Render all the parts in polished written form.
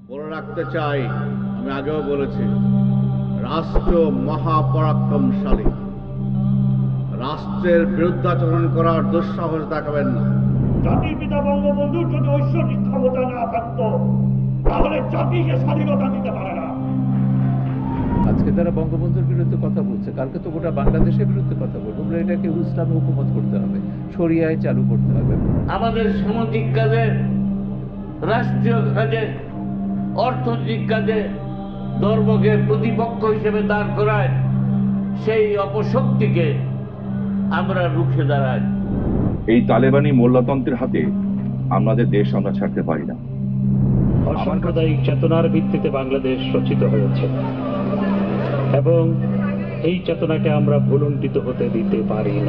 বলে রাখতে চাই, আমি আগেও বলেছি, রাষ্ট্র মহাপরাক্রমশালী। রাষ্ট্রের বিরুদ্ধাচরণ করার দুঃসাহস দেখাবেন না। জাতির পিতা বঙ্গবন্ধুর যদি ঐশ্বরিক ক্ষমতা না থাকতো তাহলে জাতিকে স্বাধীনতা দিতে পারে না। আজকে তারা বঙ্গবন্ধুর বিরুদ্ধে কথা বলছে, কালকে তো গোটা বাংলাদেশের বিরুদ্ধে কথা বলবো। আমরা এটাকে ইসলামে হুকুমত করতে হবে, শরিয়ায় চালু করতে হবে। আমাদের সামাজিক কাজে, রাষ্ট্রীয় কাজে, অর্থনৈতিক কাজে ধর্মকে প্রতিপক্ষ হিসেবে দাঁড় করায় সেই অপশক্তিকে আমরা রুখে দাঁড়াই। এই তালেবানি মোল্লাতন্ত্রের হাতে আমাদের দেশ আমরা ছাড়তে পারি না। অসাম্প্রদায়িক চেতনার ভিত্তিতে বাংলাদেশ রচিত হয়েছে এবং এই চেতনাকে আমরা ভুলুণ্ঠিত হতে দিতে পারি না।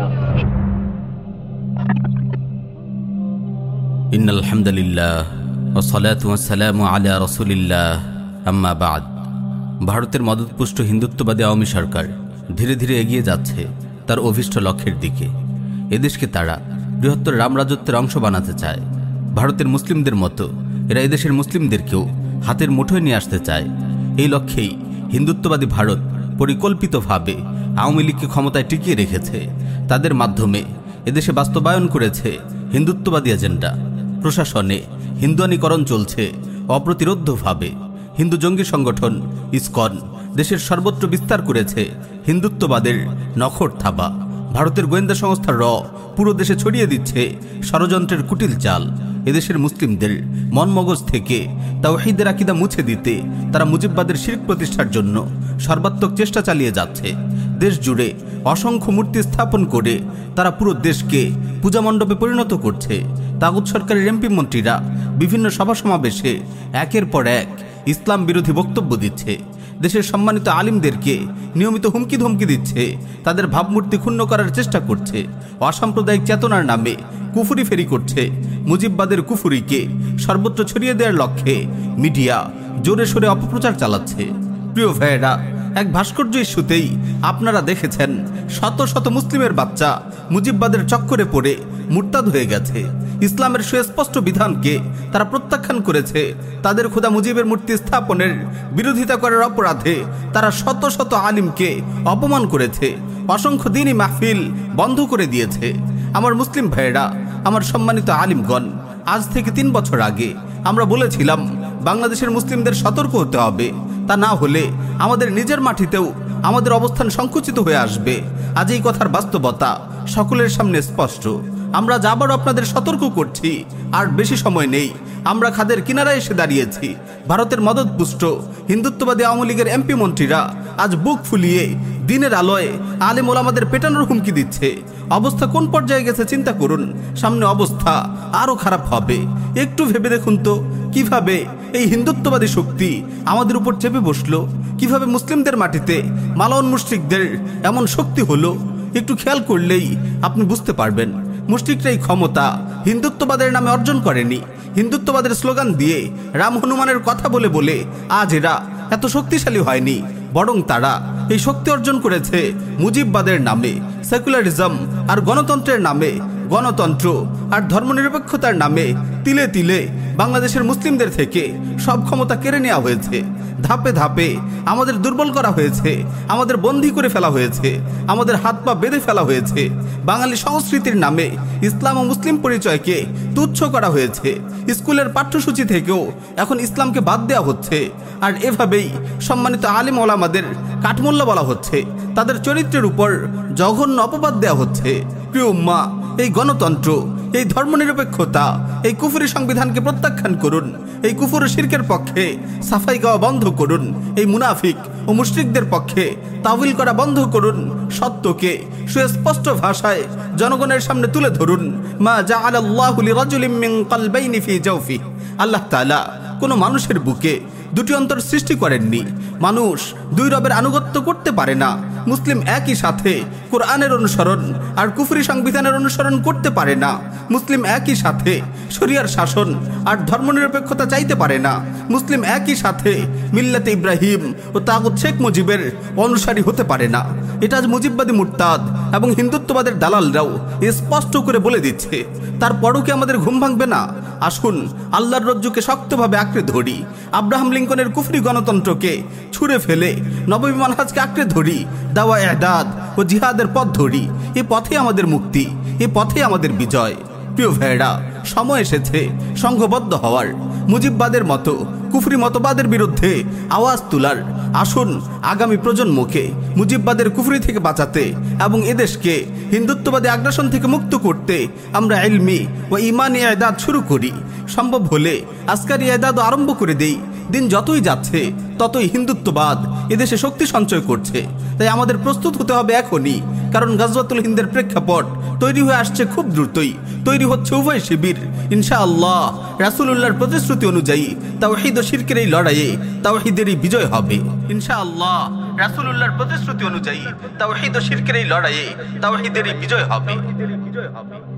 ইন্নাল হামদুলিল্লাহ ওয়া সালাতু ওয়া সালামু আলা রাসূলিল্লাহ, আম্মা বাদ। ভারতের মদতপুষ্ট হিন্দুত্ববাদী আওয়ামী সরকার ধীরে ধীরে এগিয়ে যাচ্ছে তার অভিষ্ট লক্ষ্যের দিকে। এদেশকে তারা বৃহত্তর রামরাজত্বের অংশ বানাতে চায়। ভারতের মুসলিমদের মতো এরা এদেশের মুসলিমদেরকেও হাতের মুঠোয় নিয়ে আসতে চায়। এই লক্ষ্যেই হিন্দুত্ববাদী ভারত পরিকল্পিতভাবে আওয়ামী লীগকে ক্ষমতায় টিকিয়ে রেখেছে। তাদের মাধ্যমে এদেশে বাস্তবায়ন করেছে হিন্দুত্ববাদী এজেন্ডা। প্রশাসনে হিন্দুয়ানীকরণ চলছে অপ্রতিরোধ্যভাবে। হিন্দু জঙ্গি সংগঠন ইসকন দেশের সর্বত্র বিস্তার করেছে হিন্দুত্ববাদের নখর থাবা। ভারতের গোয়েন্দা সংস্থা র পুরো দেশে ছড়িয়ে দিচ্ছে ষড়যন্ত্রের কুটিল চাল। এদেশের মুসলিমদের মন মগজ থেকে তাওহীদের আকীদা মুছে দিতে তারা মুজিববাদের শিরক প্রতিষ্ঠার জন্য সর্বাত্মক চেষ্টা চালিয়ে যাচ্ছে। দেশ জুড়ে অসংখ্য মূর্তি স্থাপন করে তারা পুরো দেশকে পূজা মণ্ডপে পরিণত করছে। তাগুত সরকারের এমপি মন্ত্রীরা বিভিন্ন সভা সমাবেশে একের পর এক ইসলাম বিরোধী বক্তব্য দিচ্ছে। দেশের সম্মানিত আলিমদেরকে নিয়মিত হুমকি ধমকি দিচ্ছে, তাদের ভাবমূর্তি ক্ষুণ্ণ করার চেষ্টা করছে, অসাম্প্রদায়িক চেতনার নামে কুফুরি ফেরি করছে। মুজিববাদের কুফুরিকে সর্বত্র ছড়িয়ে দেওয়ার লক্ষ্যে মিডিয়া জোরে সোরে অপপ্রচার চালাচ্ছে। প্রিয় ভাইয়েরা, এক ভাস্কর্য ইস্যুতেই আপনারা দেখেছেন শত শত মুসলিমের বাচ্চা মুজিববাদের চক্করে পড়ে মুরতাদ হয়ে গেছে। ইসলামের সুস্পষ্ট বিধানকে তারা প্রত্যাখ্যান করেছে। তাদের খোদা মুজিবের মূর্তি স্থাপনের বিরোধিতা করার অপরাধে তারা শত শত আলিমকে অপমান করেছে। অসংখ্য দিনই মাহফিল বন্ধ করে দিয়েছে। আমার মুসলিম ভাইয়েরা, আমার সম্মানিত আলিমগণ, আজ থেকে 3 বছর আগে আমরা বলেছিলাম বাংলাদেশের মুসলিমদের সতর্ক হতে হবে। তা না হলে আমাদের নিজের মাটিতেও আমাদের অবস্থান সংকুচিত হয়ে আসবে। আজ এই কথার বাস্তবতা সকলের সামনে স্পষ্ট। আমরা আবারও আপনাদের সতর্ক করছি, আর বেশি সময় নেই। আমরা খাদের কিনারায় এসে দাঁড়িয়েছি। ভারতের মদতপুষ্ট হিন্দুত্ববাদী আওয়ামী লীগের এমপি মন্ত্রীরা আজ বুক ফুলিয়ে দিনের আলোয় আলেম ওলামাদের পেটানোর হুমকি দিচ্ছে। অবস্থা কোন পর্যায়ে গেছে চিন্তা করুন। সামনে অবস্থা আরো খারাপ হবে। একটু ভেবে দেখুন তো, কিভাবে এই হিন্দুত্ববাদী শক্তি আমাদের উপর চেপে বসলো, কিভাবে মুসলিমদের মাটিতে মালাউন মুশরিকদের এমন শক্তি হলো। একটু খেয়াল করলেই আপনি বুঝতে পারবেন। মুশরিকরা এই ক্ষমতা হিন্দুত্ববাদের নামে অর্জন করেনি। হিন্দুত্ববাদের স্লোগান দিয়ে, রাম হনুমানের কথা বলে বলে আজ এরা এত শক্তিশালী হয়নি, বরং তারা এই শক্তি অর্জন করেছে মুজিববাদের নামে, সেকুলারিজম আর গণতন্ত্রের নামে। গণতন্ত্র আর ধর্মনিরপেক্ষতার নামে তিলে তিলে বাংলাদেশের মুসলিমদের থেকে সব ক্ষমতা কেড়ে নেওয়া হয়েছে। ধাপে ধাপে আমাদের দুর্বল করা হয়েছে, আমাদের বন্দী করে ফেলা হয়েছে, আমাদের হাত পা বেঁধে ফেলা হয়েছে। বাঙালি সংস্কৃতির নামে ইসলাম ও মুসলিম পরিচয়কে তুচ্ছ করা হয়েছে। স্কুলের পাঠ্যসূচি থেকেও এখন ইসলামকে বাদ দেওয়া হচ্ছে। আর এভাবেই সম্মানিত আলেম ওলামাদের কাঠমোল্লা বলা হচ্ছে, তাদের চরিত্রের উপর জঘন্য অপবাদ দেওয়া হচ্ছে। প্রিয় উম্মাহ, এই গণতন্ত্র, এই ধর্মনিরপেক্ষতা, এই কুফরি সংবিধানকে প্রত্যাখ্যান করুন। এই কুফর ও শিরকের পক্ষে সাফাই গাওয়া বন্ধ করুন। এই মুনাফিক ও মুশরিকদের পক্ষে তাওয়িল করা বন্ধ করুন। সত্যকে সুস্পষ্ট ভাষায় জনগণের সামনে তুলে ধরুন। মা জাআলাল্লাহু লিরাজুলিন মিন কলবাইনি ফি জাওফি। আল্লাহ তাআলা কোনো মানুষের বুকে দুটি অন্তর সৃষ্টি করেননি। মানুষ দুই রবের আনুগত্য করতে পারে না। মুসলিম একই সাথে কোরআনের অনুসরণ আর কুফরি সংবিধানের অনুসরণ করতে পারে না। মুসলিম একই সাথে শরিয়ার শাসন আর ধর্মনিরপেক্ষতা চাইতে পারে না। মুসলিম একই সাথে মিল্লাতে ইব্রাহিম ও তাগুত শেখ মুজিবের অনুসারী হতে পারে না। এটা আজ মুজিববাদী মুরতাদ এবং হিন্দুত্ববাদের দালালরাও স্পষ্ট করে বলে দিচ্ছে। তারপরও কি আমাদের ঘুম ভাঙবে না? আসুন আল্লাহর রজ্জুকে শক্তভাবে আঁকড়ে ধরি, আব্রাহাম লিঙ্কনের কুফরি গণতন্ত্রকে ছুঁড়ে ফেলে নববী মানহাজকে আঁকড়ে ধরি, দাওয়া ইহদাদ ও জিহাদের পথ ধরি। এ পথে আমাদের মুক্তি, এ পথে আমাদের বিজয়। প্রিয় ভাইয়েরা, সময় এসেছে সংঘবদ্ধ হওয়ার, মুজিববাদের মতো কুফরি মতবাদের বিরুদ্ধে আওয়াজ তোলার। আসুন আগামী প্রজন্মকে মুজিববাদের কুফরি থেকে বাঁচাতে এবং এদেশকে হিন্দুত্ববাদী আগ্রাসন থেকে মুক্ত করতে আমরা ইলমি ও ইমানি ইদাদ শুরু করি। সম্ভব হলে আজকারি ইদাদও আরম্ভ করে দেই। দিন যতই যাচ্ছে ততই হিন্দুত্ববাদ এদেশে শক্তি সঞ্চয় করছে। তাই আমাদের প্রস্তুত হতে হবে এখনই, কারণ গাজওয়াতুল হিন্দের প্রেক্ষাপট তৈরি হয়ে আসছে খুব দ্রুতই। তৈরি হচ্ছে উভয় শিবির। ইনশাআল্লাহ রাসূলুল্লাহর প্রতিশ্রুতি অনুযায়ী তাওহীদ ও শিরকের এই লড়াইয়ে তাওহীদেরই বিজয় হবে। ইনশাআল্লাহ রাসূলুল্লাহর প্রতিশ্রুতি অনুযায়ী তাওহীদ ও শিরকের এই লড়াইয়ে তাওহীদেরই বিজয় হবে।